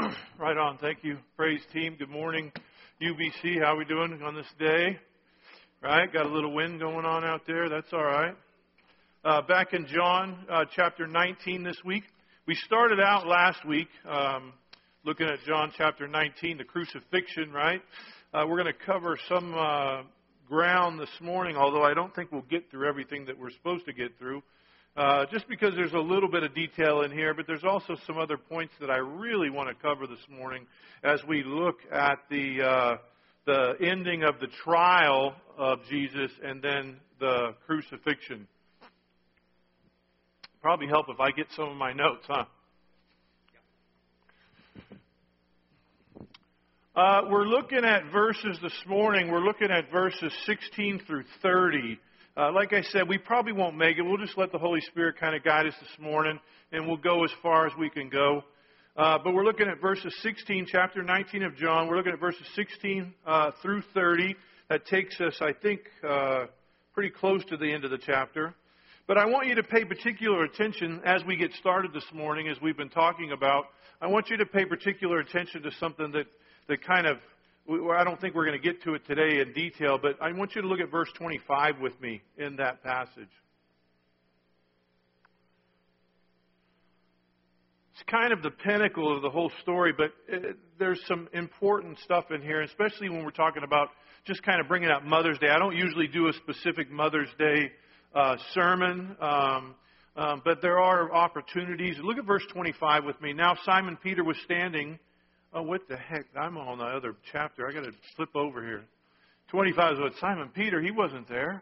Right on. Thank you, praise team. Good morning, UBC. How are we doing on this day? Right? Got a little wind going on out there. That's all right. Back in John chapter 19 this week. We started out last week looking at John chapter 19, the crucifixion, right? We're going to cover some ground this morning, although I don't think we'll get through everything that we're supposed to get through. Just because there's a little bit of detail in here, but there's also some other points that I really want to cover this morning as we look at the ending of the trial of Jesus and then the crucifixion. Probably help if I get some of my notes, huh? We're looking at verses this morning. We're looking at verses 16 through 30. Like I said, we probably won't make it. We'll just let the Holy Spirit kind of guide us this morning, and we'll go as far as we can go. But we're looking at verses 16, chapter 19 of John. We're looking at verses 16 through 30. That takes us, I think, pretty close to the end of the chapter. But I want you to pay particular attention as we get started this morning, as we've been talking about. I want you to pay particular attention to something that kind of, I don't think we're going to get to it today in detail, but I want you to look at verse 25 with me in that passage. It's kind of the pinnacle of the whole story, but there's some important stuff in here, especially when we're talking about just kind of bringing up Mother's Day. I don't usually do a specific Mother's Day sermon, but there are opportunities. Look at verse 25 with me. Now Simon Peter was standing. Oh, what the heck? I'm on the other chapter. I got to flip over here. 25 is what? Simon Peter, he wasn't there.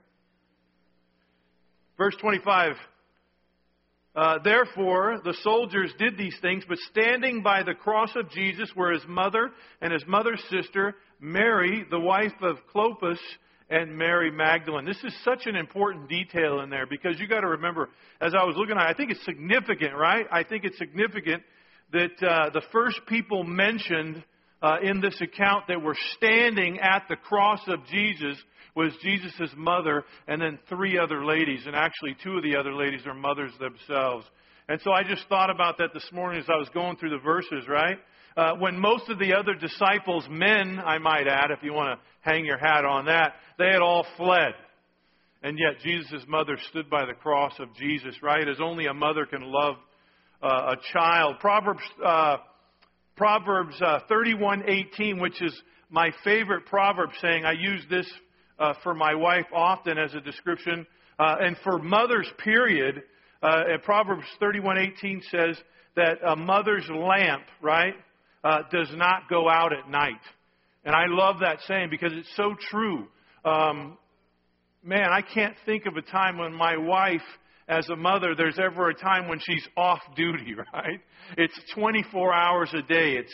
Verse 25. Therefore, the soldiers did these things, but standing by the cross of Jesus were his mother and his mother's sister, Mary, the wife of Clopas, and Mary Magdalene. This is such an important detail in there because you got to remember, as I was looking at it, I think it's significant, right? I think it's significant that the first people mentioned in this account that were standing at the cross of Jesus was Jesus' mother and then three other ladies. And actually, two of the other ladies are mothers themselves. And so I just thought about that this morning as I was going through the verses, right? When most of the other disciples, men, I might add, if you want to hang your hat on that, they had all fled. And yet Jesus' mother stood by the cross of Jesus, right? As only a mother can love a child. Proverbs 31:18, which is my favorite proverb saying. I use this for my wife often as a description. And for mothers, period, Proverbs 31:18 says that a mother's lamp, right, does not go out at night. And I love that saying because it's so true. Man, I can't think of a time when my wife, as a mother, there's ever a time when she's off duty, right? It's 24 hours a day. It's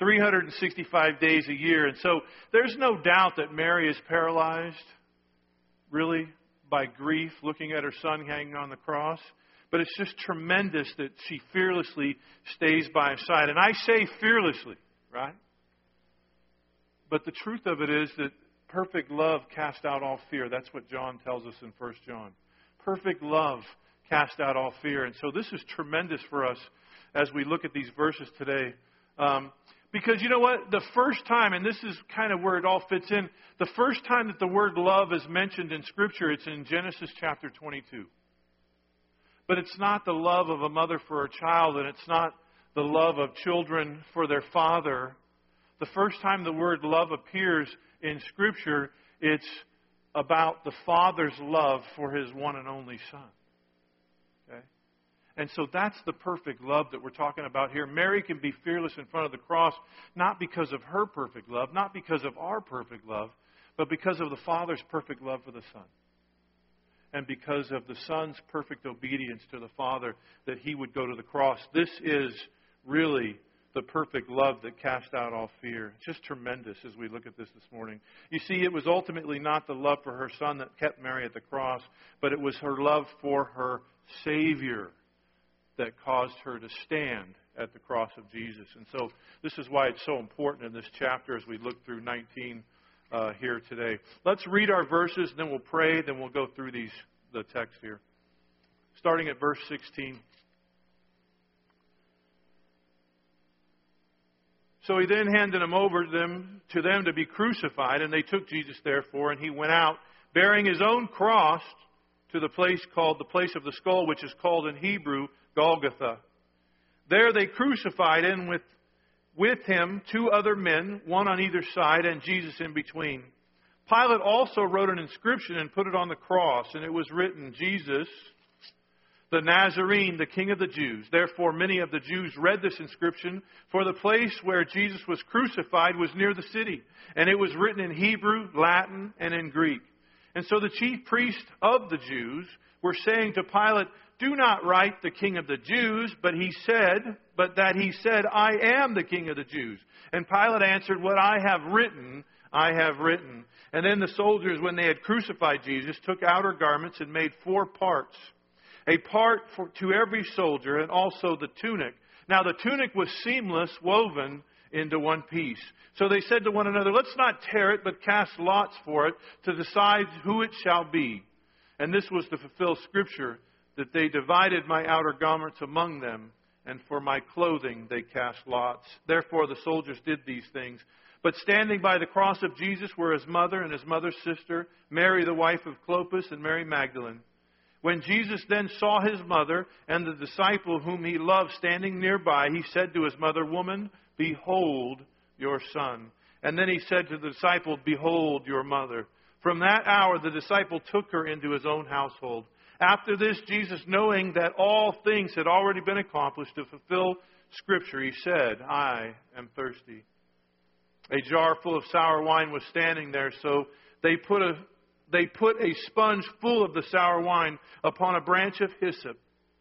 365 days a year. And so there's no doubt that Mary is paralyzed, really, by grief, looking at her son hanging on the cross. But it's just tremendous that she fearlessly stays by his side. And I say fearlessly, right? But the truth of it is that perfect love casts out all fear. That's what John tells us in 1 John. Perfect love cast out all fear. And so this is tremendous for us as we look at these verses today. Because you know what? The first time, and this is kind of where it all fits in, the first time that the word love is mentioned in Scripture, it's in Genesis chapter 22. But it's not the love of a mother for a child, and it's not the love of children for their father. The first time the word love appears in Scripture, it's about the Father's love for His one and only Son. Okay? And so that's the perfect love that we're talking about here. Mary can be fearless in front of the cross, not because of her perfect love, not because of our perfect love, but because of the Father's perfect love for the Son. And because of the Son's perfect obedience to the Father, that He would go to the cross. This is really the perfect love that cast out all fear. It's just tremendous as we look at this morning. You see, it was ultimately not the love for her son that kept Mary at the cross, but it was her love for her Savior that caused her to stand at the cross of Jesus. And so this is why it's so important in this chapter as we look through 19 here today. Let's read our verses, then we'll pray, then we'll go through the text here. Starting at verse 16. So he then handed him over to them to be crucified, and they took Jesus therefore, and he went out, bearing his own cross to the place called the place of the skull, which is called in Hebrew Golgotha. There they crucified him with him 2 other men, one on either side, and Jesus in between. Pilate also wrote an inscription and put it on the cross, and it was written, Jesus, the Nazarene, the King of the Jews. Therefore many of the Jews read this inscription, for the place where Jesus was crucified was near the city, and it was written in Hebrew, Latin, and in Greek. And so the chief priests of the Jews were saying to Pilate, do not write the King of the Jews, but that he said, I am the King of the Jews. And Pilate answered, what I have written, I have written. And then the soldiers, when they had crucified Jesus, took outer garments and made 4 parts. A part to every soldier, and also the tunic. Now the tunic was seamless, woven into one piece. So they said to one another, let's not tear it, but cast lots for it, to decide who it shall be. And this was to fulfill Scripture, that they divided my outer garments among them, and for my clothing they cast lots. Therefore the soldiers did these things. But standing by the cross of Jesus were his mother and his mother's sister, Mary the wife of Clopas, and Mary Magdalene. When Jesus then saw his mother and the disciple whom he loved standing nearby, he said to his mother, woman, behold your son. And then he said to the disciple, behold your mother. From that hour the disciple took her into his own household. After this, Jesus, knowing that all things had already been accomplished to fulfill Scripture, he said, I am thirsty. A jar full of sour wine was standing there, so they put a sponge full of the sour wine upon a branch of hyssop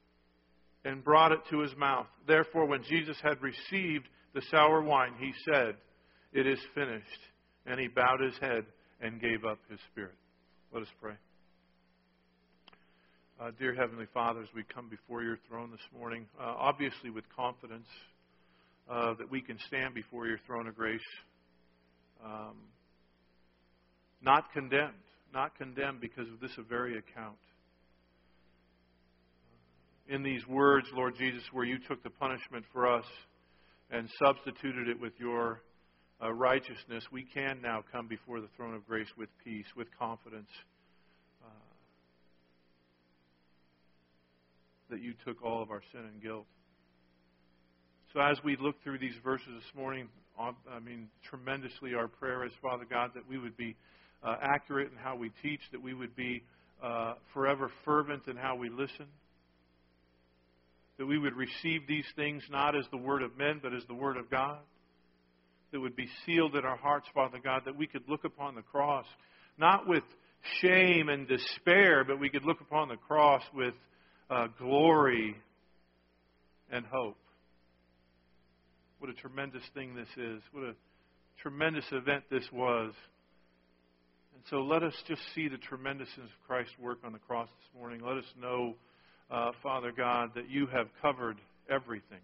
and brought it to his mouth. Therefore, when Jesus had received the sour wine, he said, it is finished. And he bowed his head and gave up his spirit. Let us pray. Dear Heavenly Father, as we come before your throne this morning, obviously with confidence that we can stand before your throne of grace, not condemned because of this very account. In these words, Lord Jesus, where you took the punishment for us and substituted it with your righteousness, we can now come before the throne of grace with peace, with confidence that you took all of our sin and guilt. So as we look through these verses this morning, tremendously our prayer is, Father God, that we would be accurate in how we teach, that we would be forever fervent in how we listen, that we would receive these things not as the word of men, but as the word of God, that would be sealed in our hearts, Father God, that we could look upon the cross, not with shame and despair, but we could look upon the cross with glory and hope. What a tremendous thing this is. What a tremendous event this was. And so let us just see the tremendousness of Christ's work on the cross this morning. Let us know, Father God, that you have covered everything.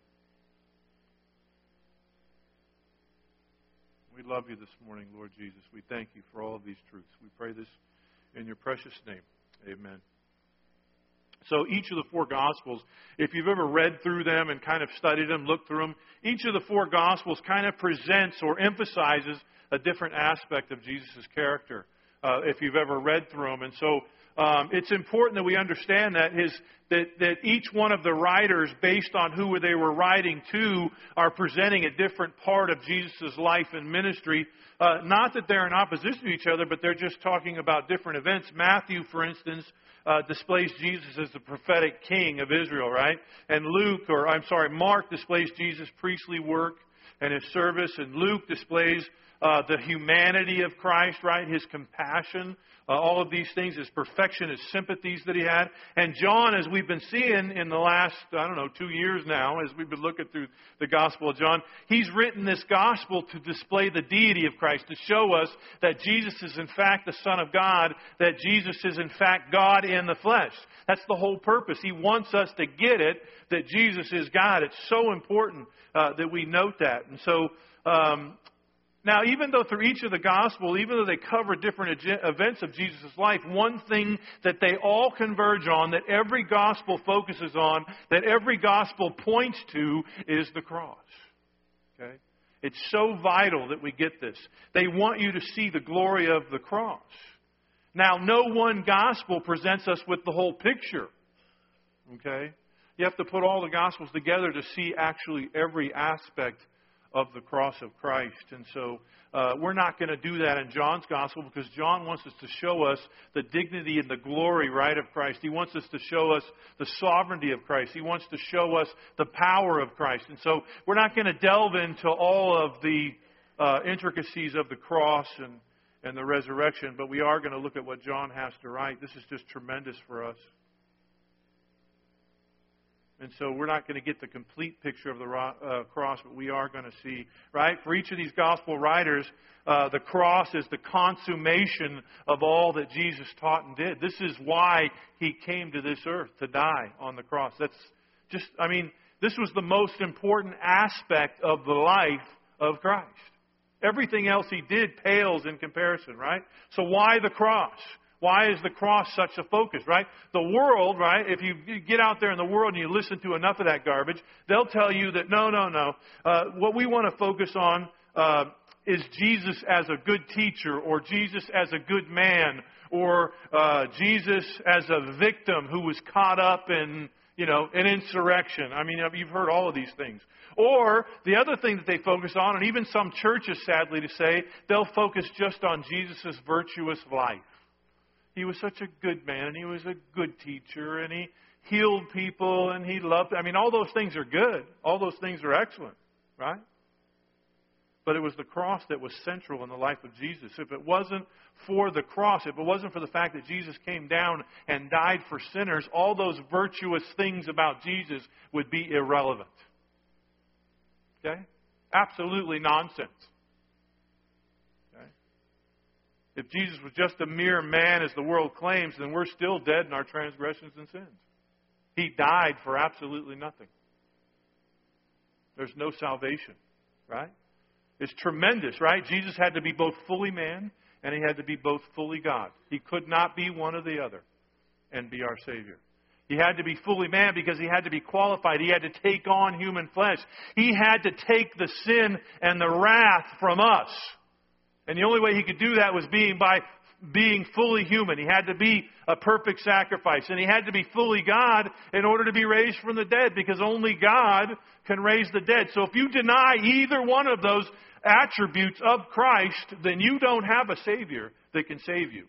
We love you this morning, Lord Jesus. We thank you for all of these truths. We pray this in your precious name. Amen. So each of the 4 Gospels, if you've ever read through them and kind of studied them, looked through them, each of the 4 Gospels kind of presents or emphasizes a different aspect of Jesus' character, if you've ever read through them. And so it's important that we understand that each one of the writers, based on who they were writing to, are presenting a different part of Jesus' life and ministry. Not that they're in opposition to each other, but they're just talking about different events. Matthew, for instance, displays Jesus as the prophetic king of Israel, right? And Mark displays Jesus' priestly work and his service. And Luke displays the humanity of Christ, right? His compassion, all of these things, his perfection, his sympathies that he had. And John, as we've been seeing in the last, 2 years now, as we've been looking through the Gospel of John, he's written this Gospel to display the deity of Christ, to show us that Jesus is in fact the Son of God, that Jesus is in fact God in the flesh. That's the whole purpose. He wants us to get it, that Jesus is God. It's so important that we note that. And so, now, even though through each of the Gospels, even though they cover different events of Jesus' life, one thing that they all converge on, that every Gospel focuses on, that every Gospel points to, is the cross. Okay? It's so vital that we get this. They want you to see the glory of the cross. Now, no one gospel presents us with the whole picture. Okay? You have to put all the gospels together to see actually every aspect of the cross of Christ. And so we're not going to do that in John's gospel, because John wants us to show us the dignity and the glory, right, of Christ. He wants us to show us the sovereignty of Christ. He wants to show us the power of Christ. And so we're not going to delve into all of the intricacies of the cross and the resurrection, but we are going to look at what John has to write. This is just tremendous for us. And so we're not going to get the complete picture of the cross, but we are going to see, right? For each of these gospel writers, the cross is the consummation of all that Jesus taught and did. This is why He came to this earth, to die on the cross. That's just, this was the most important aspect of the life of Christ. Everything else He did pales in comparison, right? So why the cross? Why is the cross such a focus, right? The world, right, if you get out there in the world and you listen to enough of that garbage, they'll tell you that no. What we want to focus on is Jesus as a good teacher, or Jesus as a good man, or Jesus as a victim who was caught up in, an insurrection. You've heard all of these things. Or the other thing that they focus on, and even some churches, sadly to say, they'll focus just on Jesus' virtuous life. He was such a good man, and He was a good teacher, and He healed people, and He loved. All those things are good. All those things are excellent, right? But it was the cross that was central in the life of Jesus. If it wasn't for the cross, if it wasn't for the fact that Jesus came down and died for sinners, all those virtuous things about Jesus would be irrelevant. Okay? Absolutely nonsense. If Jesus was just a mere man, as the world claims, then we're still dead in our transgressions and sins. He died for absolutely nothing. There's no salvation, right? It's tremendous, right? Jesus had to be both fully man and He had to be both fully God. He could not be one or the other and be our Savior. He had to be fully man because He had to be qualified. He had to take on human flesh. He had to take the sin and the wrath from us. And the only way He could do that was by being fully human. He had to be a perfect sacrifice. And He had to be fully God in order to be raised from the dead, because only God can raise the dead. So if you deny either one of those attributes of Christ, then you don't have a Savior that can save you.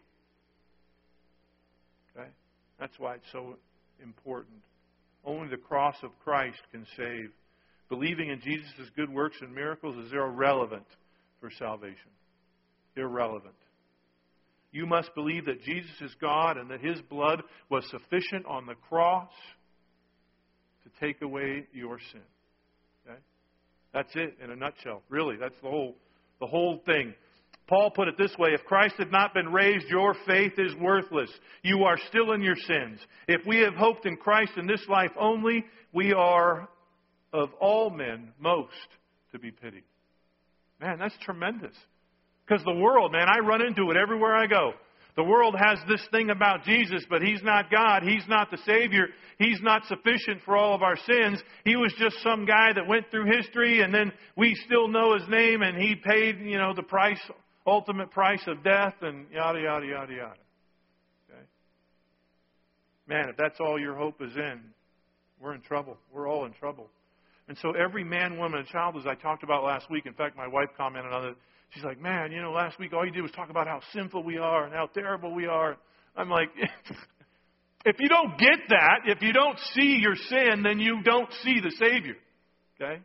Okay? That's why it's so important. Only the cross of Christ can save. Believing in Jesus' good works and miracles is irrelevant for salvation. Irrelevant. You must believe that Jesus is God and that His blood was sufficient on the cross to take away your sin. Okay? That's it in a nutshell. Really, that's the whole thing. Paul put it this way: if Christ had not been raised, your faith is worthless. You are still in your sins. If we have hoped in Christ in this life only, we are of all men most to be pitied. Man, that's tremendous. Because the world, man, I run into it everywhere I go. The world has this thing about Jesus, but He's not God. He's not the Savior. He's not sufficient for all of our sins. He was just some guy that went through history, and then we still know His name, and He paid, the price, ultimate price of death, and yada, yada, yada, yada. Okay? Man, if that's all your hope is in, we're in trouble. We're all in trouble. And so every man, woman, and child, as I talked about last week, in fact, my wife commented on it. She's like, man, last week all you did was talk about how sinful we are and how terrible we are. I'm like, if you don't get that, if you don't see your sin, then you don't see the Savior. Okay?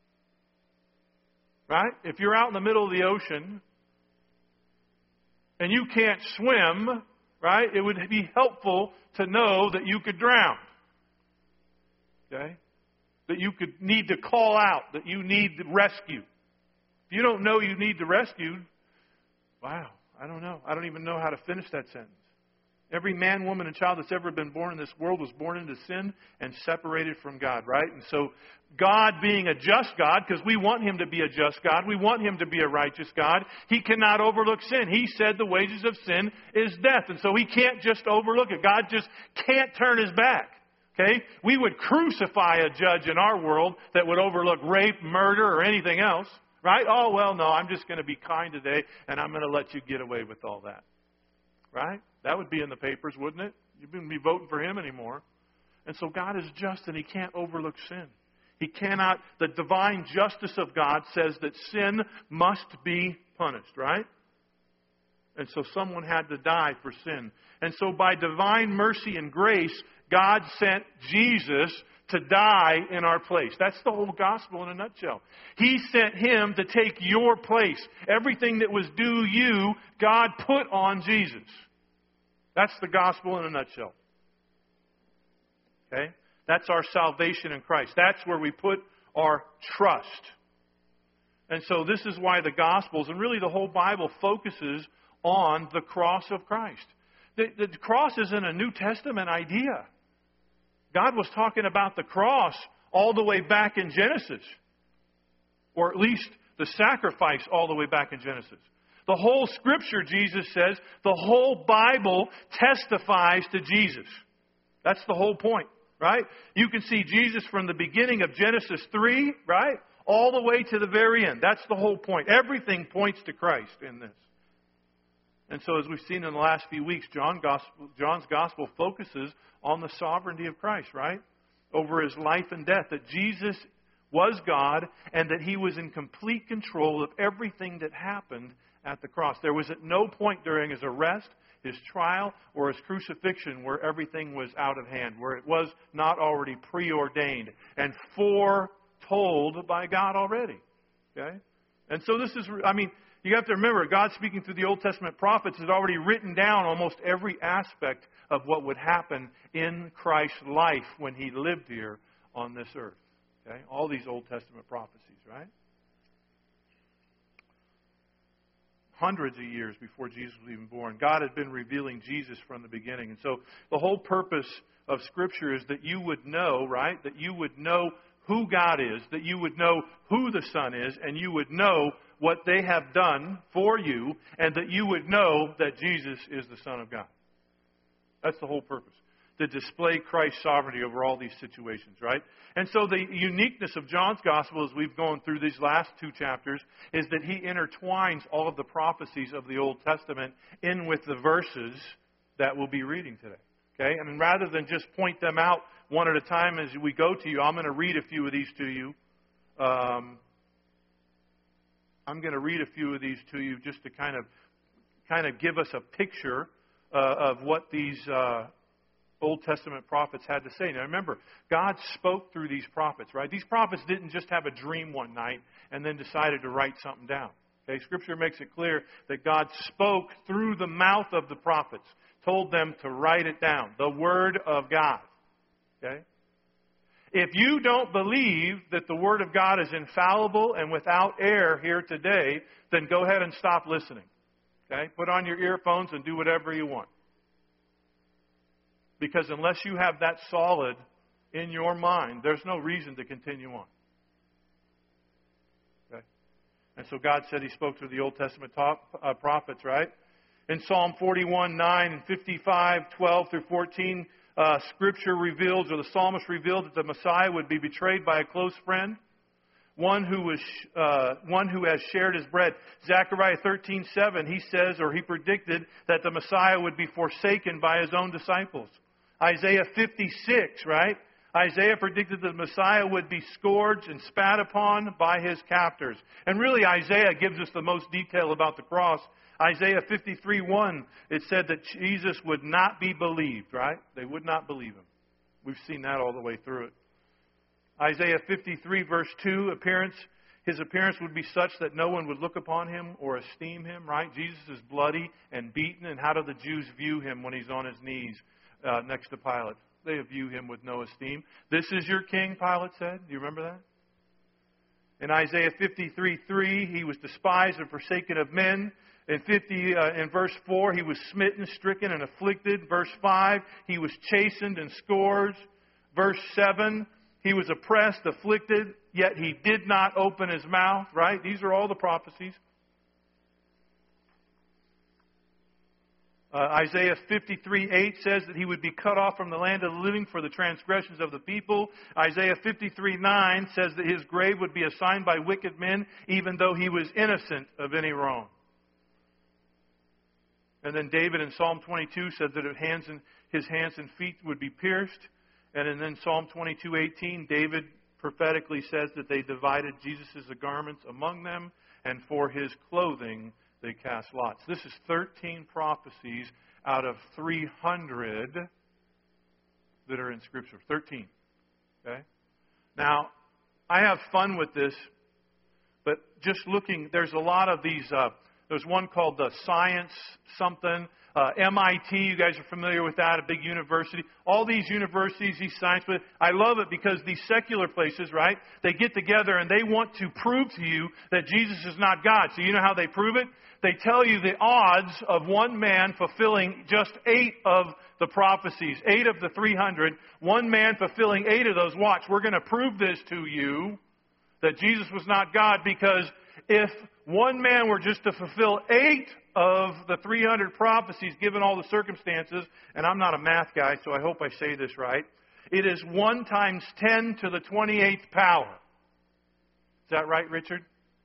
Right? If you're out in the middle of the ocean and you can't swim, right, it would be helpful to know that you could drown. Okay? That you could need to call out, that you need rescue. If you don't know you need the rescue, wow, I don't know. I don't even know how to finish that sentence. Every man, woman, and child that's ever been born in this world was born into sin and separated from God, right? And so God being a just God, because we want Him to be a just God, we want Him to be a righteous God, He cannot overlook sin. He said the wages of sin is death. And so He can't just overlook it. God just can't turn His back. Okay? We would crucify a judge in our world that would overlook rape, murder, or anything else. Right? Oh, well, no, I'm just going to be kind today, and I'm going to let you get away with all that. Right? That would be in the papers, wouldn't it? You wouldn't be voting for him anymore. And so God is just, and He can't overlook sin. He cannot, the divine justice of God says that sin must be punished, right? And so someone had to die for sin. And so by divine mercy and grace, God sent Jesus to die in our place. That's the whole gospel in a nutshell. He sent Him to take your place. Everything that was due you, God put on Jesus. That's the gospel in a nutshell. Okay? That's our salvation in Christ. That's where we put our trust. And so this is why the Gospels, and really the whole Bible, focuses on the cross of Christ. The cross isn't a New Testament idea. God was talking about the cross all the way back in Genesis. Or at least the sacrifice all the way back in Genesis. The whole Scripture, Jesus says, the whole Bible testifies to Jesus. That's the whole point. Right? You can see Jesus from the beginning of Genesis 3, right? All the way to the very end. That's the whole point. Everything points to Christ in this. And so as we've seen in the last few weeks, John's Gospel focuses on the sovereignty of Christ, right? Over His life and death. That Jesus was God and that He was in complete control of everything that happened at the cross. There was at no point during His arrest, His trial, or His crucifixion where everything was out of hand, where it was not already preordained and foretold by God already. Okay? And so this is, you have to remember, God speaking through the Old Testament prophets had already written down almost every aspect of what would happen in Christ's life when He lived here on this earth. Okay? All these Old Testament prophecies, right? Hundreds of years before Jesus was even born, God had been revealing Jesus from the beginning. And so the whole purpose of Scripture is that you would know, right? That you would know who God is, that you would know who the Son is, and you would know what they have done for you, and that you would know that Jesus is the Son of God. That's the whole purpose. To display Christ's sovereignty over all these situations, right? And so the uniqueness of John's Gospel as we've gone through these last two chapters is that he intertwines all of the prophecies of the Old Testament in with the verses that we'll be reading today. Okay? And rather than just point them out one at a time as we go to you, I'm going to read a few of these to you. I'm going to read a few of these to you just to kind of give us a picture of what these Old Testament prophets had to say. Now remember, God spoke through these prophets, right? These prophets didn't just have a dream one night and then decided to write something down. Okay? Scripture makes it clear that God spoke through the mouth of the prophets, told them to write it down. The Word of God. Okay? If you don't believe that the Word of God is infallible and without error here today, then go ahead and stop listening. Okay? Put on your earphones and do whatever you want. Because unless you have that solid in your mind, there's no reason to continue on. Okay? And so God said He spoke through the Old Testament prophets, right? In Psalm 41, 9 and 55, 12 through 14, Scripture reveals, or the psalmist revealed, that the Messiah would be betrayed by a close friend, one who has shared His bread. Zechariah 13:7, he says, or he predicted, that the Messiah would be forsaken by His own disciples. Isaiah 56, right? Isaiah predicted that the Messiah would be scourged and spat upon by His captors. And really, Isaiah gives us the most detail about the cross. Isaiah 53:1, it said that Jesus would not be believed, right? They would not believe Him. We've seen that all the way through it. Isaiah 53, verse 2, His appearance would be such that no one would look upon Him or esteem Him, right? Jesus is bloody and beaten, and how do the Jews view Him when He's on His knees next to Pilate? They view Him with no esteem. This is your king, Pilate said. Do you remember that? In Isaiah 53:3, He was despised and forsaken of men. In verse 4, He was smitten, stricken, and afflicted. Verse 5, He was chastened and scourged. Verse 7, He was oppressed, afflicted, yet He did not open His mouth. Right? These are all the prophecies. Isaiah 53:8 says that he would be cut off from the land of the living for the transgressions of the people. Isaiah 53:9 says that his grave would be assigned by wicked men, even though he was innocent of any wrong. And then David in Psalm 22 said that his hands and feet would be pierced. And then Psalm 22:18, David prophetically says that they divided Jesus' garments among them, and for his clothing they cast lots. This is 13 prophecies out of 300 that are in Scripture. 13. Okay? Now, I have fun with this, but just looking, there's a lot of these. There's one called the Science something. MIT, you guys are familiar with that, a big university. All these universities, these science, but I love it because these secular places, right, they get together and they want to prove to you that Jesus is not God. So you know how they prove it? They tell you the odds of one man fulfilling just 8 of the prophecies, 8 of the 300, one man fulfilling 8 of those. Watch, we're going to prove this to you, that Jesus was not God, because if one man were just to fulfill 8 of the 300 prophecies, given all the circumstances, and I'm not a math guy, so I hope I say this right, it is 1 times 10 to the 28th power. Is that right, Richard?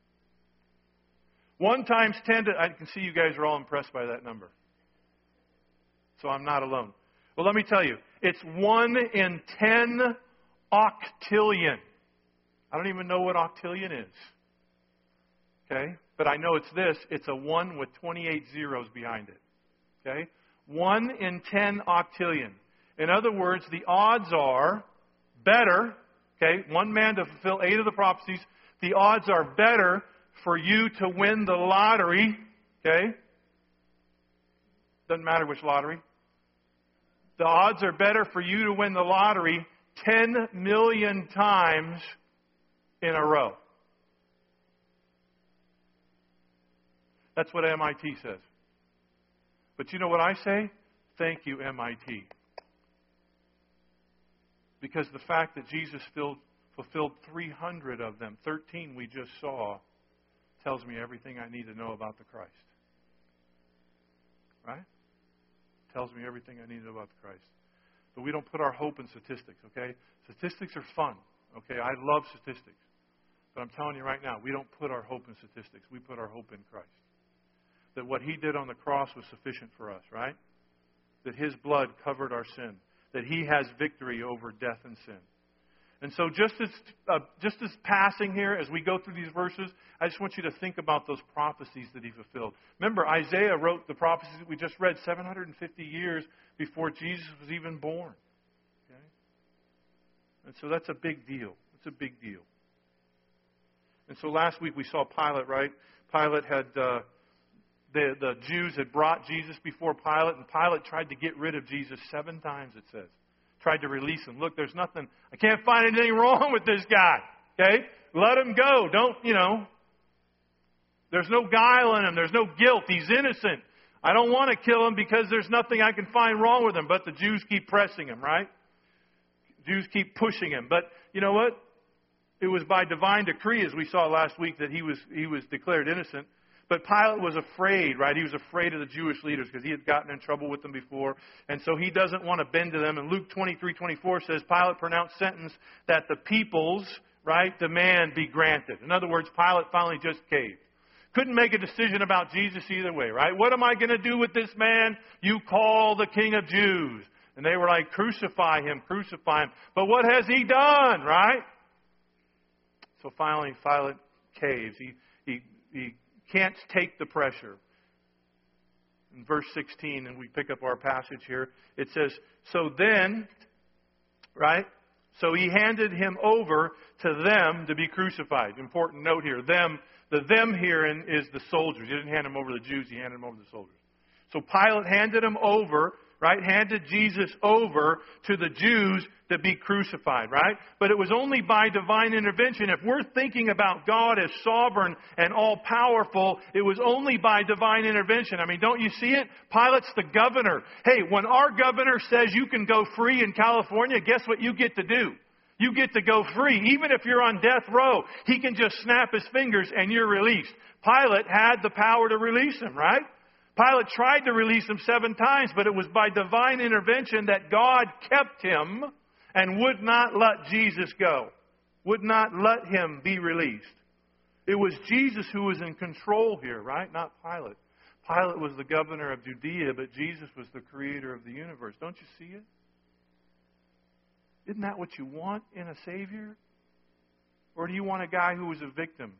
1 times 10 to... I can see you guys are all impressed by that number. So I'm not alone. Well, let me tell you, it's 1 in 10 octillion. I don't even know what octillion is. Okay? But I know it's this. It's a 1 with 28 zeros behind it. Okay? 1 in 10 octillion. In other words, the odds are better. Okay? One man to fulfill 8 of the prophecies. The odds are better for you to win the lottery. Okay? Doesn't matter which lottery. The odds are better for you to win the lottery 10 million times in a row. That's what MIT says. But you know what I say? Thank you, MIT. Because the fact that Jesus fulfilled 300 of them, 13 we just saw, tells me everything I need to know about the Christ. Right? Tells me everything I need to know about the Christ. But we don't put our hope in statistics, okay? Statistics are fun, okay? I love statistics. But I'm telling you right now, we don't put our hope in statistics. We put our hope in Christ. That what He did on the cross was sufficient for us, right? That His blood covered our sin. That He has victory over death and sin. And so just as passing here, as we go through these verses, I just want you to think about those prophecies that He fulfilled. Remember, Isaiah wrote the prophecies that we just read 750 years before Jesus was even born. Okay? And so that's a big deal. It's a big deal. And so last week we saw Pilate, right? Pilate had... The Jews had brought Jesus before Pilate, and Pilate tried to get rid of Jesus 7 times, it says. Tried to release him. Look, there's nothing, I can't find anything wrong with this guy. Okay? Let him go. Don't, there's no guile in him. There's no guilt. He's innocent. I don't want to kill him because there's nothing I can find wrong with him. But the Jews keep pressing him, right? Jews keep pushing him. But you know what? It was by divine decree, as we saw last week, that he was declared innocent. But Pilate was afraid, right? He was afraid of the Jewish leaders because he had gotten in trouble with them before. And so he doesn't want to bend to them. And Luke 23:24 says, Pilate pronounced sentence that the people's, right, demand be granted. In other words, Pilate finally just caved. Couldn't make a decision about Jesus either way, right? What am I going to do with this man you call the King of Jews? And they were like, crucify him, crucify him. But what has he done, right? So finally, Pilate caves. He can't take the pressure. In verse 16, and we pick up our passage here, it says, so then, right? So he handed him over to them to be crucified. Important note here. The them here is the soldiers. He didn't hand him over to the Jews. He handed him over to the soldiers. So Pilate handed him over, right? Handed Jesus over to the Jews to be crucified, right? But it was only by divine intervention. If we're thinking about God as sovereign and all-powerful, it was only by divine intervention. I mean, don't you see it? Pilate's the governor. Hey, when our governor says you can go free in California, guess what you get to do? You get to go free. Even if you're on death row, he can just snap his fingers and you're released. Pilate had the power to release him, right? Pilate tried to release him 7 times, but it was by divine intervention that God kept him and would not let Jesus go. Would not let him be released. It was Jesus who was in control here, right? Not Pilate. Pilate was the governor of Judea, but Jesus was the creator of the universe. Don't you see it? Isn't that what you want in a Savior? Or do you want a guy who was a victim?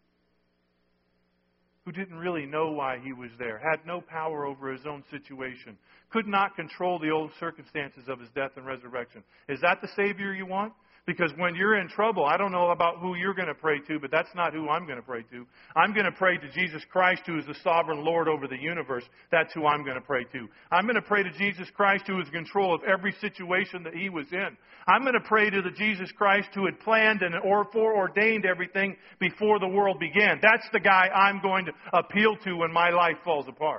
Who didn't really know why he was there, had no power over his own situation, could not control the old circumstances of his death and resurrection. Is that the Savior you want? Because when you're in trouble, I don't know about who you're going to pray to, but that's not who I'm going to pray to. I'm going to pray to Jesus Christ, who is the sovereign Lord over the universe. That's who I'm going to pray to. I'm going to pray to Jesus Christ, who is in control of every situation that he was in. I'm going to pray to the Jesus Christ who had planned and foreordained everything before the world began. That's the guy I'm going to appeal to when my life falls apart.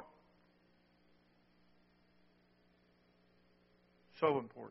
So important.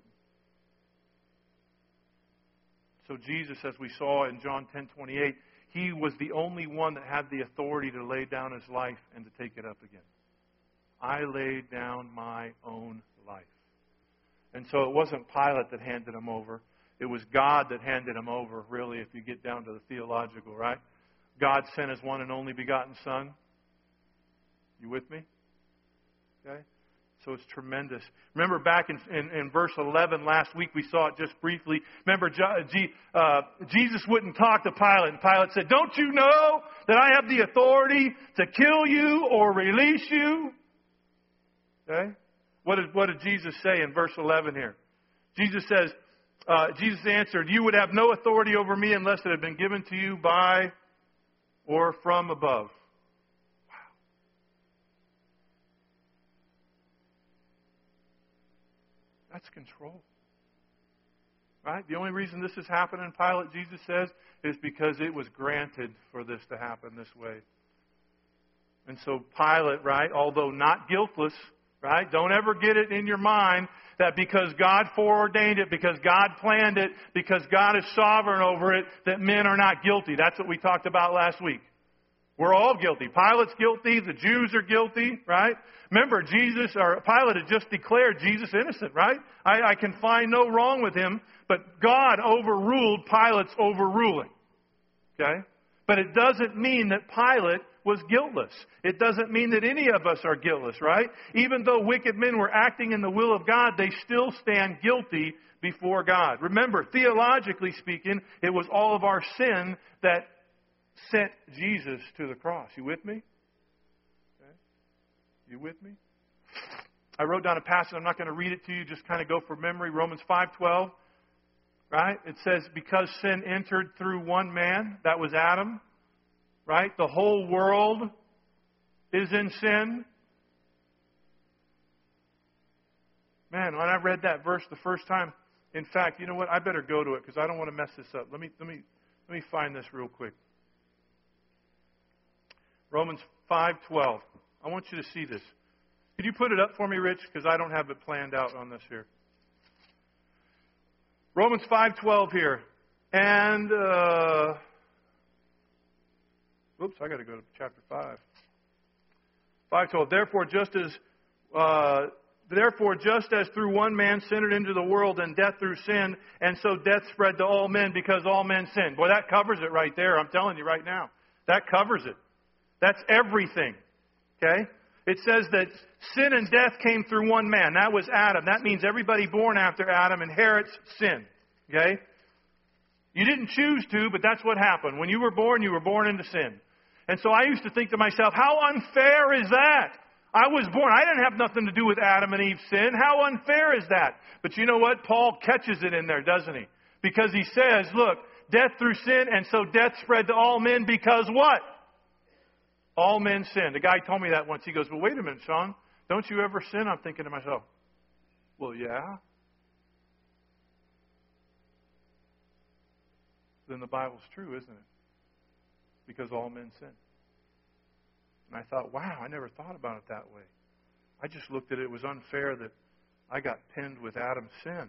So Jesus, as we saw in John 10:28, he was the only one that had the authority to lay down his life and to take it up again. I laid down my own life. And so it wasn't Pilate that handed him over. It was God that handed him over, really, if you get down to the theological, right? God sent his one and only begotten Son. You with me? Okay? So it's tremendous. Remember back in verse 11 last week, we saw it just briefly. Remember, Jesus wouldn't talk to Pilate. And Pilate said, don't you know that I have the authority to kill you or release you? Okay? What did Jesus say in verse 11 here? Jesus says, Jesus answered, you would have no authority over me unless it had been given to you by or from above. That's control. Right? The only reason this is happening, Pilate, Jesus says, is because it was granted for this to happen this way. And so Pilate, right, although not guiltless, right, don't ever get it in your mind that because God foreordained it, because God planned it, because God is sovereign over it, that men are not guilty. That's what we talked about last week. We're all guilty. Pilate's guilty. The Jews are guilty, right? Remember, Pilate had just declared Jesus innocent, right? I can find no wrong with him, but God overruled Pilate's overruling. Okay? But it doesn't mean that Pilate was guiltless. It doesn't mean that any of us are guiltless, right? Even though wicked men were acting in the will of God, they still stand guilty before God. Remember, theologically speaking, it was all of our sin that sent Jesus to the cross. You with me? Okay. You with me? I wrote down a passage. I'm not going to read it to you. Just kind of go from memory. Romans 5:12. Right? It says, because sin entered through one man, that was Adam. Right? The whole world is in sin. Man, when I read that verse the first time, in fact, you know what? I better go to it because I don't want to mess this up. Let me find this real quick. Romans 5:12. I want you to see this. Could you put it up for me, Rich? Because I don't have it planned out on this here. Romans 5:12 here. And, oops, I got to go to chapter 5. 5:12. Therefore, just as through one man sin entered into the world, and death through sin, and so death spread to all men because all men sinned. Boy, that covers it right there. I'm telling you right now. That covers it. That's everything. Okay? It says that sin and death came through one man. That was Adam. That means everybody born after Adam inherits sin. Okay? You didn't choose to, but that's what happened. When you were born into sin. And so I used to think to myself, how unfair is that? I was born. I didn't have nothing to do with Adam and Eve's sin. How unfair is that? But you know what? Paul catches it in there, doesn't he? Because he says, look, death through sin, and so death spread to all men because what? All men sin. The guy told me that once. He goes, well, wait a minute, Sean. Don't you ever sin? I'm thinking to myself, well, yeah. Then the Bible's true, isn't it? Because all men sin. And I thought, wow, I never thought about it that way. I just looked at it. It was unfair that I got pinned with Adam's sin.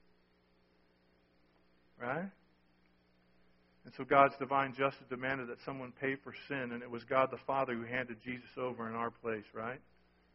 Right? And so God's divine justice demanded that someone pay for sin, and it was God the Father who handed Jesus over in our place, right?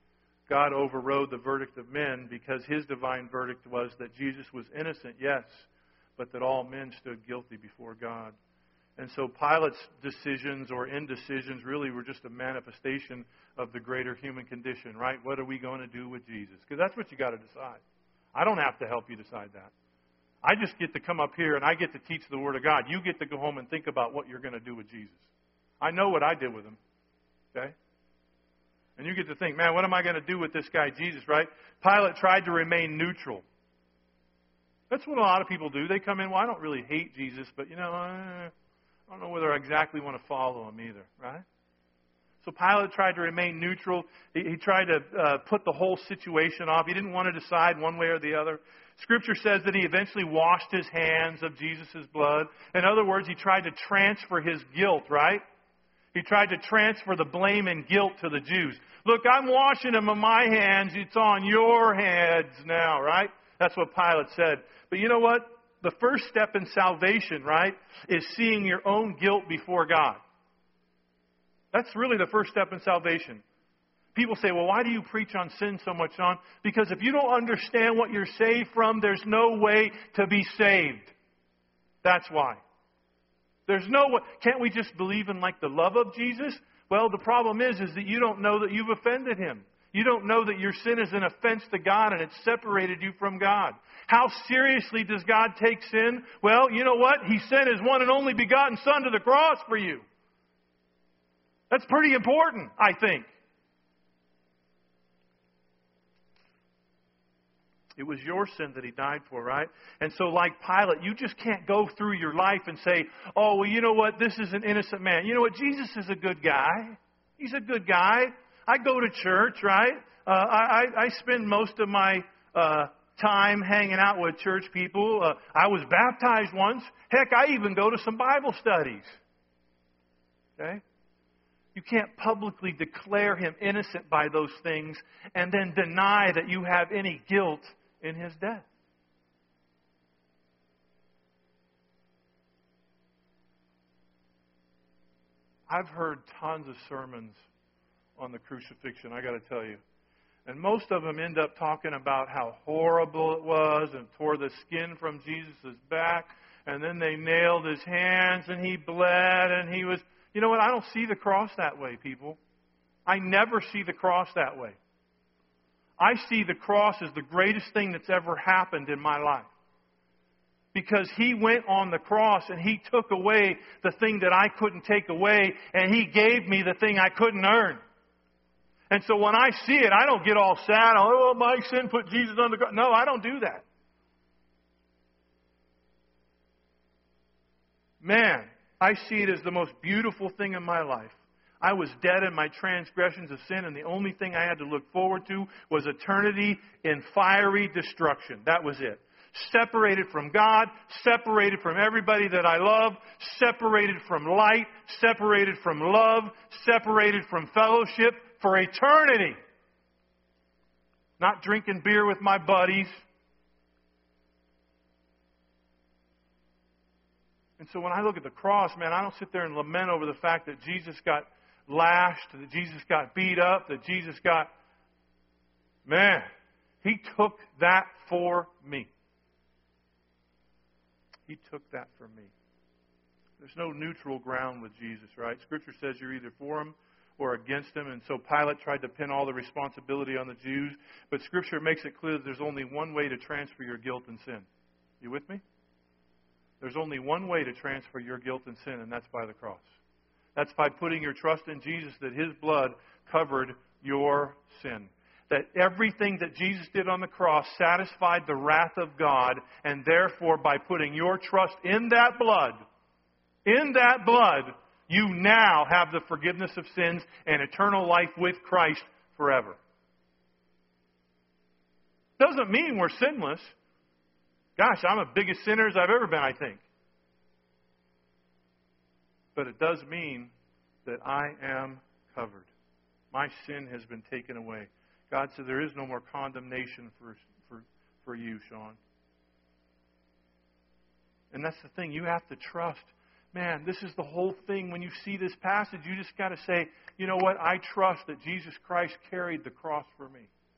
God overrode the verdict of men because His divine verdict was that Jesus was innocent, yes, but that all men stood guilty before God. And so Pilate's decisions or indecisions really were just a manifestation of the greater human condition, right? What are we going to do with Jesus? Because that's what you got to decide. I don't have to help you decide that. I just get to come up here and I get to teach the Word of God. You get to go home and think about what you're going to do with Jesus. I know what I did with Him. Okay? And you get to think, man, what am I going to do with this guy Jesus, right? Pilate tried to remain neutral. That's what a lot of people do. They come in, well, I don't really hate Jesus, but, I don't know whether I exactly want to follow Him either, right? So Pilate tried to remain neutral. He tried to put the whole situation off. He didn't want to decide one way or the other. Scripture says that he eventually washed his hands of Jesus' blood. In other words, he tried to transfer his guilt, right? He tried to transfer the blame and guilt to the Jews. Look, I'm washing them in my hands. It's on your heads now, right? That's what Pilate said. But you know what? The first step in salvation, right, is seeing your own guilt before God. That's really the first step in salvation. People say, well, why do you preach on sin so much, John? Because if you don't understand what you're saved from, there's no way to be saved. That's why. There's no way. Can't we just believe in the love of Jesus? Well, the problem is that you don't know that you've offended Him. You don't know that your sin is an offense to God and it's separated you from God. How seriously does God take sin? Well, you know what? He sent His one and only begotten Son to the cross for you. That's pretty important, I think. It was your sin that He died for, right? And so like Pilate, you just can't go through your life and say, oh, well, you know what? This is an innocent man. You know what? Jesus is a good guy. He's a good guy. I go to church, right? I spend most of my time hanging out with church people. I was baptized once. Heck, I even go to some Bible studies. Okay? You can't publicly declare Him innocent by those things and then deny that you have any guilt in His death. I've heard tons of sermons on the crucifixion, I got to tell you. And most of them end up talking about how horrible it was and tore the skin from Jesus' back. And then they nailed His hands and He bled and He was... You know what? I don't see the cross that way, people. I never see the cross that way. I see the cross as the greatest thing that's ever happened in my life. Because He went on the cross and He took away the thing that I couldn't take away, and He gave me the thing I couldn't earn. And so when I see it, I don't get all sad. Oh, my sin put Jesus on the cross. No, I don't do that. Man, I see it as the most beautiful thing in my life. I was dead in my transgressions of sin, and the only thing I had to look forward to was eternity in fiery destruction. That was it. Separated from God, separated from everybody that I love, separated from light, separated from love, separated from fellowship for eternity. Not drinking beer with my buddies. And so when I look at the cross, man, I don't sit there and lament over the fact that Jesus got lashed, that Jesus got beat up, that Jesus got... Man, He took that for me. He took that for me. There's no neutral ground with Jesus, right? Scripture says you're either for Him or against Him. And so Pilate tried to pin all the responsibility on the Jews. But Scripture makes it clear that there's only one way to transfer your guilt and sin. You with me? There's only one way to transfer your guilt and sin, and that's by the cross. That's by putting your trust in Jesus, that His blood covered your sin. That everything that Jesus did on the cross satisfied the wrath of God, and therefore by putting your trust in that blood, you now have the forgiveness of sins and eternal life with Christ forever. Doesn't mean we're sinless. Gosh, I'm the biggest sinner as I've ever been, I think. But it does mean that I am covered. My sin has been taken away. God said there is no more condemnation for you, Sean. And that's the thing. You have to trust. Man, this is the whole thing. When you see this passage, you just got to say, you know what? I trust that Jesus Christ carried the cross for me.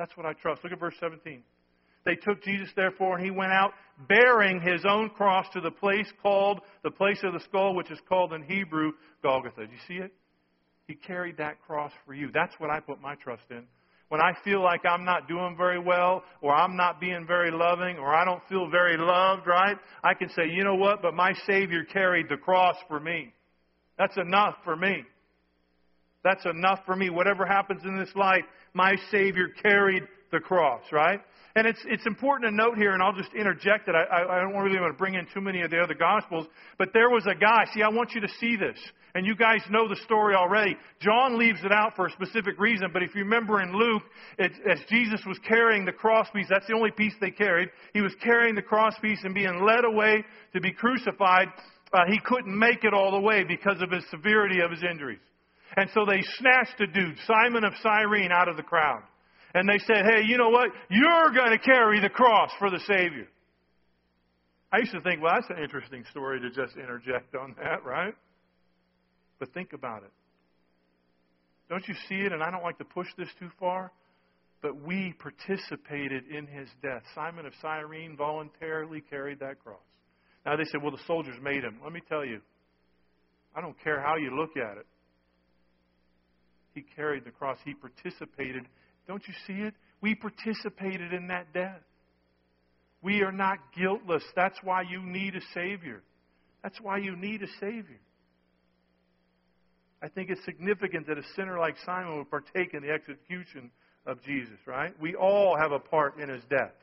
That's what I trust. Look at verse 17. They took Jesus, therefore, and he went out bearing his own cross to the place called the place of the skull, which is called in Hebrew Golgotha. Do you see it? He carried that cross for you. That's what I put my trust in. When I feel like I'm not doing very well, or I'm not being very loving, or I don't feel very loved, right? I can say, you know what? But my Savior carried the cross for me. That's enough for me. That's enough for me. Whatever happens in this life, my Savior carried the cross, right? And it's important to note here, and I'll just interject it. I don't really want to bring in too many of the other Gospels, but there was a guy. See, I want you to see this. And you guys know the story already. John leaves it out for a specific reason, but if you remember in Luke, as Jesus was carrying the crosspiece, that's the only piece they carried. He was carrying the crosspiece and being led away to be crucified. He couldn't make it all the way because of his severity of his injuries. And so they snatched a dude, Simon of Cyrene, out of the crowd. And they said, hey, you know what? You're going to carry the cross for the Savior. I used to think, well, that's an interesting story to just interject on that, right? But think about it. Don't you see it? And I don't like to push this too far, but we participated in his death. Simon of Cyrene voluntarily carried that cross. Now they said, well, the soldiers made him. Let me tell you, I don't care how you look at it. He carried the cross. He participated. Don't you see it? We participated in that death. We are not guiltless. That's why you need a Savior. That's why you need a Savior. I think it's significant that a sinner like Simon would partake in the execution of Jesus, right? We all have a part in his death.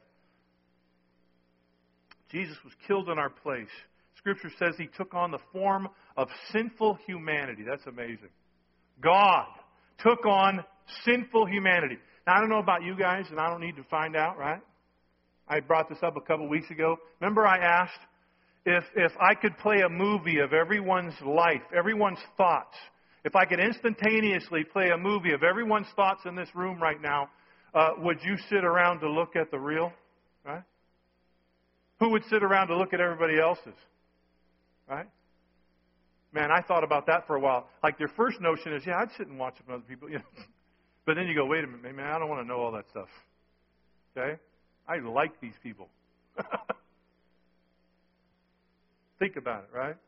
Jesus was killed in our place. Scripture says he took on the form of sinful humanity. That's amazing. God took on sinful humanity. Now, I don't know about you guys, and I don't need to find out, right? I brought this up a couple weeks ago. Remember I asked if I could play a movie of everyone's life, everyone's thoughts. If I could instantaneously play a movie of everyone's thoughts in this room right now, would you sit around to look at the real? Right? Who would sit around to look at everybody else's? Right? Man, I thought about that for a while. Like their first notion is, yeah, I'd sit and watch some other people. You know? But then you go, wait a minute, man, I don't want to know all that stuff. Okay? I like these people. Think about it, right?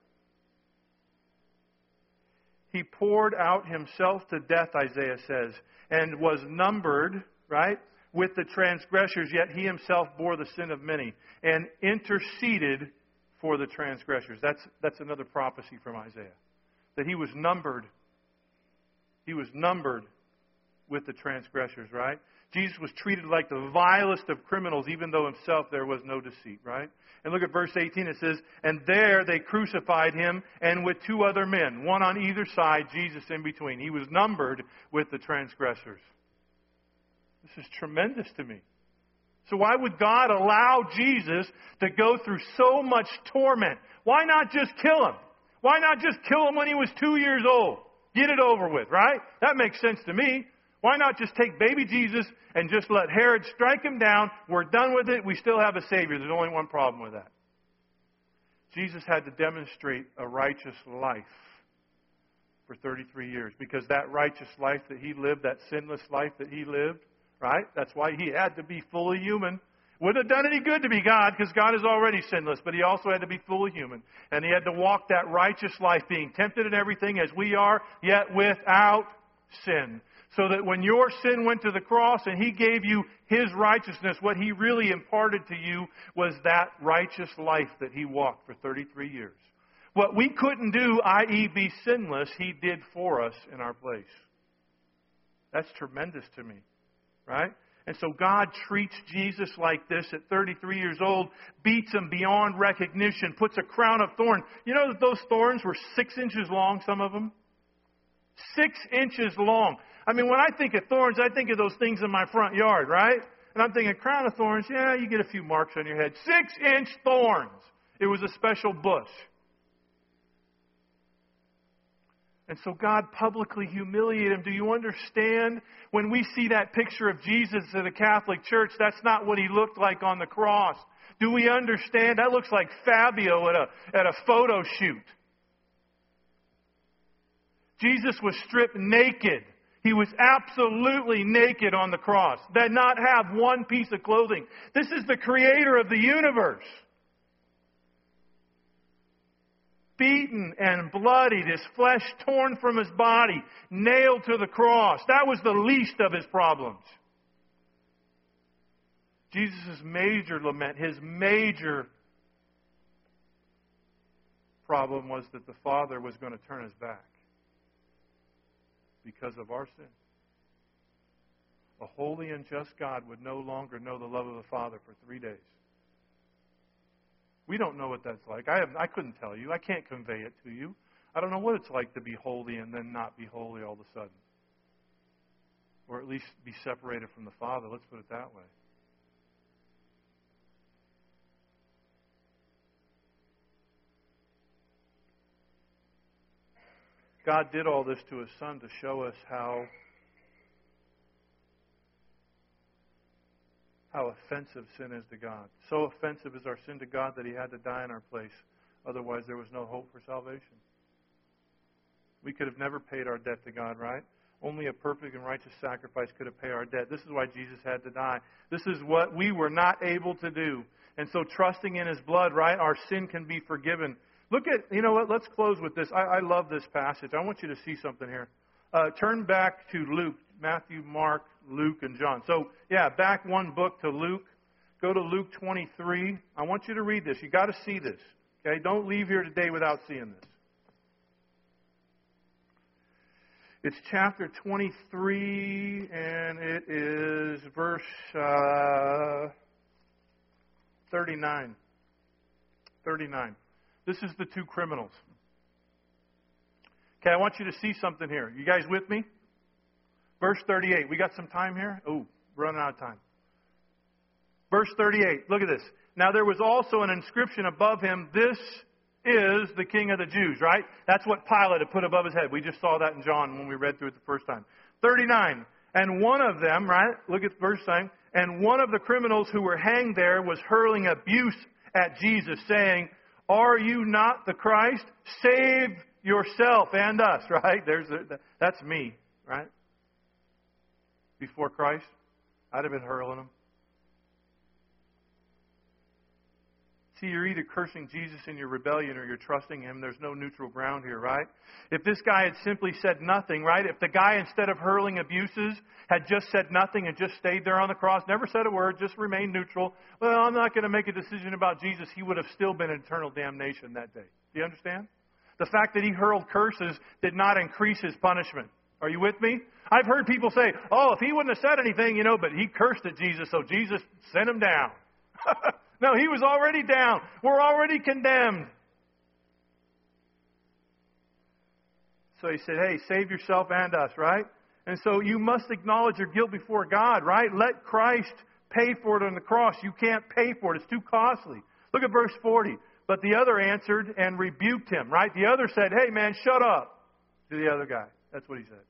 He poured out himself to death, Isaiah says, and was numbered, right, with the transgressors, yet he himself bore the sin of many and interceded for the transgressors. That's another prophecy from Isaiah. That he was numbered. He was numbered with the transgressors, right? Jesus was treated like the vilest of criminals, even though himself there was no deceit, right? And look at verse 18. It says, and there they crucified him, and with two other men, one on either side, Jesus in between. He was numbered with the transgressors. This is tremendous to me. So why would God allow Jesus to go through so much torment? Why not just kill him? Why not just kill him when he was 2 years old? Get it over with, right? That makes sense to me. Why not just take baby Jesus and just let Herod strike him down? We're done with it. We still have a Savior. There's only one problem with that. Jesus had to demonstrate a righteous life for 33 years because that righteous life that he lived, that sinless life that he lived, right? That's why he had to be fully human. Wouldn't have done any good to be God because God is already sinless, but he also had to be fully human. And he had to walk that righteous life, being tempted in everything as we are, yet without sin. So that when your sin went to the cross and he gave you his righteousness, what he really imparted to you was that righteous life that he walked for 33 years. What we couldn't do, i.e. be sinless, he did for us in our place. That's tremendous to me, right? And so God treats Jesus like this at 33 years old, beats him beyond recognition, puts a crown of thorns. You know that those thorns were 6 inches long, some of them? 6 inches long. I mean, when I think of thorns, I think of those things in my front yard, right? And I'm thinking, crown of thorns, yeah, you get a few marks on your head. 6-inch thorns. It was a special bush. And so God publicly humiliated him. Do you understand? When we see that picture of Jesus in the Catholic Church, that's not what he looked like on the cross. Do we understand? That looks like Fabio at a photo shoot. Jesus was stripped naked. He was absolutely naked on the cross, did not have one piece of clothing. This is the Creator of the universe. Beaten and bloodied, his flesh torn from his body, nailed to the cross. That was the least of his problems. Jesus' major lament, his major problem was that the Father was going to turn his back because of our sin. A holy and just God would no longer know the love of the Father for 3 days. We don't know what that's like. I couldn't tell you. I can't convey it to you. I don't know what it's like to be holy and then not be holy all of a sudden. Or at least be separated from the Father. Let's put it that way. God did all this to His Son to show us how offensive sin is to God. So offensive is our sin to God that He had to die in our place. Otherwise, there was no hope for salvation. We could have never paid our debt to God, right? Only a perfect and righteous sacrifice could have paid our debt. This is why Jesus had to die. This is what we were not able to do. And so trusting in His blood, right, our sin can be forgiven. Look at, you know what, let's close with this. I love this passage. I want you to see something here. Turn back to Luke, Matthew, Mark, Luke, and John. So, back one book to Luke. Go to Luke 23. I want you to read this. You've got to see this. Okay? Don't leave here today without seeing this. It's chapter 23, and it is verse 39. 39. This is the two criminals. Okay, I want you to see something here. You guys with me? Verse 38. We got some time here? Oh, we're running out of time. Verse 38. Look at this. Now there was also an inscription above him, "This is the King of the Jews," right? That's what Pilate had put above his head. We just saw that in John when we read through it the first time. 39. And one of them, right? Look at verse 9. And one of the criminals who were hanged there was hurling abuse at Jesus, saying, "Are you not the Christ? Save yourself and us," right? That's me, right? Before Christ, I'd have been hurling him. See, you're either cursing Jesus in your rebellion or you're trusting Him. There's no neutral ground here, right? If this guy had simply said nothing, right? If the guy, instead of hurling abuses, had just said nothing and just stayed there on the cross, never said a word, just remained neutral, well, I'm not going to make a decision about Jesus, he would have still been in eternal damnation that day. Do you understand? The fact that he hurled curses did not increase his punishment. Are you with me? I've heard people say, "Oh, if he wouldn't have said anything, but he cursed at Jesus, so Jesus sent him down." No, he was already down. We're already condemned. So he said, "Hey, save yourself and us," right? And so you must acknowledge your guilt before God, right? Let Christ pay for it on the cross. You can't pay for it. It's too costly. Look at verse 40. But the other answered and rebuked him, right? The other said, "Hey, man, shut up," to the other guy. That's what he said.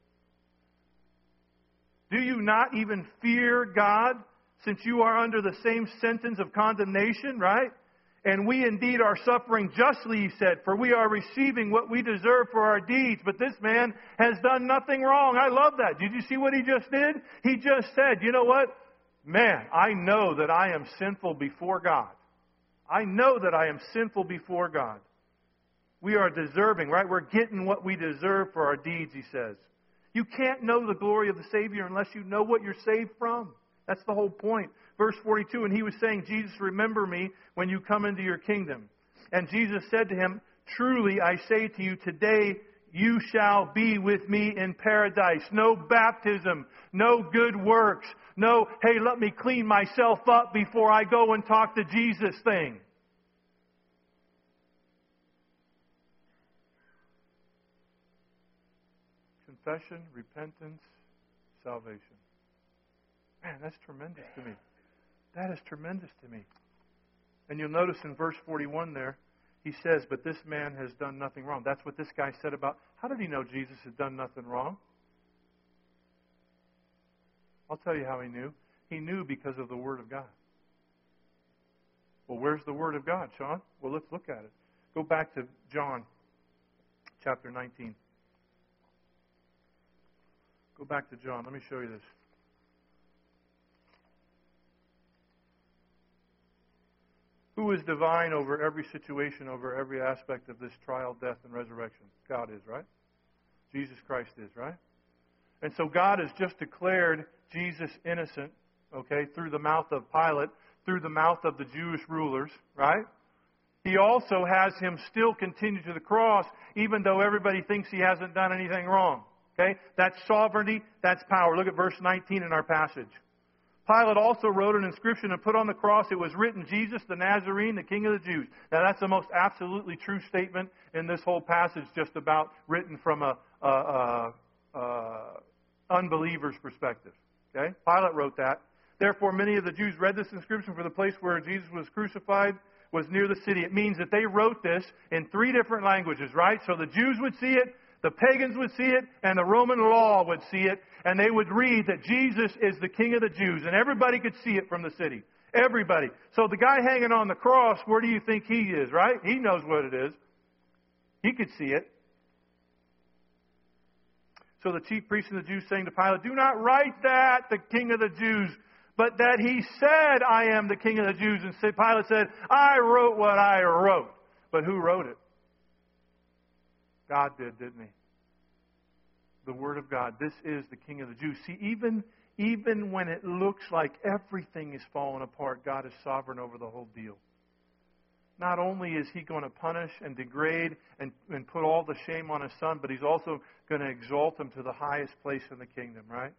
"Do you not even fear God, since you are under the same sentence of condemnation," right? "And we indeed are suffering justly," he said, "for we are receiving what we deserve for our deeds. But this man has done nothing wrong." I love that. Did you see what he just did? He just said, "You know what? Man, I know that I am sinful before God. I know that I am sinful before God." We are deserving, right? We're getting what we deserve for our deeds, he says. You can't know the glory of the Savior unless you know what you're saved from. That's the whole point. Verse 42, and he was saying, "Jesus, remember me when you come into your kingdom." And Jesus said to him, "Truly I say to you, today you shall be with me in paradise." No baptism, no good works, no, "Hey, let me clean myself up before I go and talk to Jesus" thing. Confession, repentance, salvation. Man, that's tremendous to me. That is tremendous to me. And you'll notice in verse 41 there, he says, "But this man has done nothing wrong." That's what this guy said about, how did he know Jesus had done nothing wrong? I'll tell you how he knew. He knew because of the Word of God. Well, where's the Word of God, Sean? Well, let's look at it. Go back to John chapter 19. Go back to John. Let me show you this. Who is divine over every situation, over every aspect of this trial, death, and resurrection? God is, right? Jesus Christ is, right? And so God has just declared Jesus innocent, okay, through the mouth of Pilate, through the mouth of the Jewish rulers, right? He also has him still continue to the cross, even though everybody thinks he hasn't done anything wrong. Okay? That's sovereignty, that's power. Look at verse 19 in our passage. Pilate also wrote an inscription and put on the cross, it was written, Jesus the Nazarene, the King of the Jews. Now that's the most absolutely true statement in this whole passage, just about written from a unbeliever's perspective. Okay? Pilate wrote that. Therefore, many of the Jews read this inscription, for the place where Jesus was crucified was near the city. It means that they wrote this in 3 different languages, right? So the Jews would see it, the pagans would see it, and the Roman law would see it, and they would read that Jesus is the King of the Jews, and everybody could see it from the city. Everybody. So the guy hanging on the cross, where do you think he is, right? He knows what it is. He could see it. So the chief priests and the Jews saying to Pilate, do not write that, the King of the Jews, but that he said, I am the King of the Jews. And Pilate said, I wrote what I wrote. But who wrote it? God did, didn't he? The Word of God. This is the King of the Jews. See, even when it looks like everything is falling apart, God is sovereign over the whole deal. Not only is He going to punish and degrade and put all the shame on His Son, but He's also going to exalt Him to the highest place in the kingdom, right?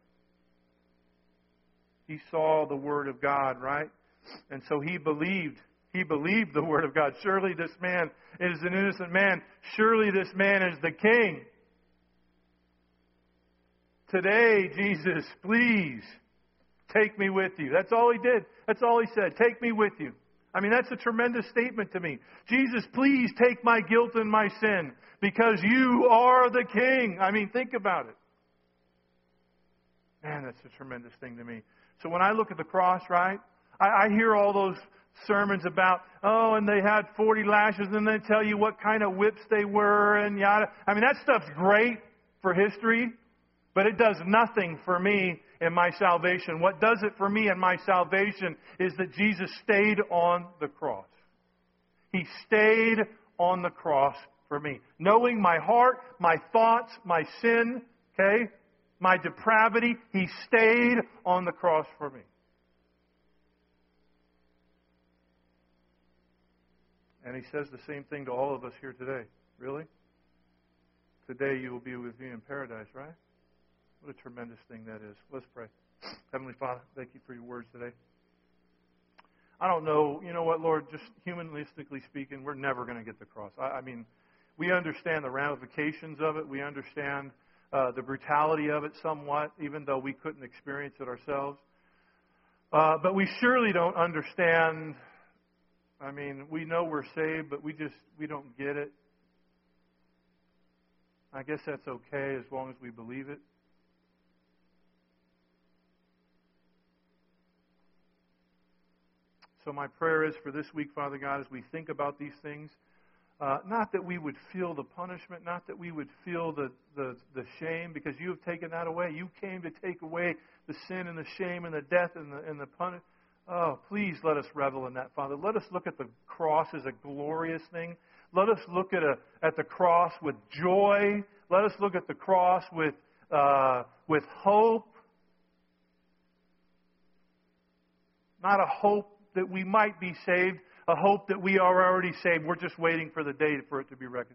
He saw the Word of God, right? And so he believed. He believed the Word of God. Surely this man is an innocent man. Surely this man is the King. Today, Jesus, please take me with you. That's all He did. That's all He said. Take me with you. I mean, that's a tremendous statement to me. Jesus, please take my guilt and my sin because you are the King. I mean, think about it. Man, that's a tremendous thing to me. So when I look at the cross, right, I hear all those sermons about, oh, and they had 40 lashes, and they tell you what kind of whips they were, and yada. I mean, that stuff's great for history, but it does nothing for me in my salvation. What does it for me in my salvation is that Jesus stayed on the cross. He stayed on the cross for me. Knowing my heart, my thoughts, my sin, okay, my depravity, He stayed on the cross for me. And He says the same thing to all of us here today. Really? Today you will be with me in paradise, right? What a tremendous thing that is. Let's pray. Heavenly Father, thank you for your words today. I don't know, you know what, Lord, just humanistically speaking, we're never going to get the cross. I mean, we understand the ramifications of it. We understand the brutality of it somewhat, even though we couldn't experience it ourselves. But we surely don't understand. I mean, we know we're saved, but we don't get it. I guess that's okay as long as we believe it. So my prayer is for this week, Father God, as we think about these things, not that we would feel the punishment, not that we would feel the shame, because you have taken that away. You came to take away the sin and the shame and the death and the punishment. Oh, please let us revel in that, Father. Let us look at the cross as a glorious thing. Let us look at the cross with joy. Let us look at the cross with hope. Not a hope that we might be saved, a hope that we are already saved. We're just waiting for the day for it to be reconciled.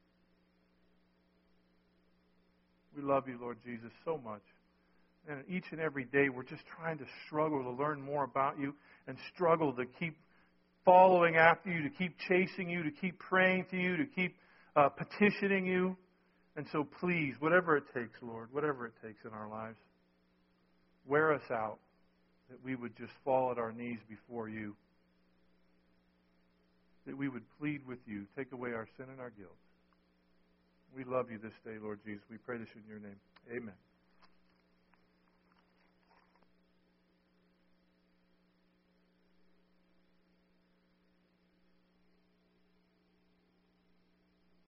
We love you, Lord Jesus, so much. And each and every day we're just trying to struggle to learn more about you and struggle to keep following after you, to keep chasing you, to keep praying to you, to keep petitioning you. And so please, whatever it takes, Lord, whatever it takes in our lives, wear us out, that we would just fall at our knees before you, that we would plead with you, take away our sin and our guilt. We love you this day, Lord Jesus. We pray this in your name. Amen.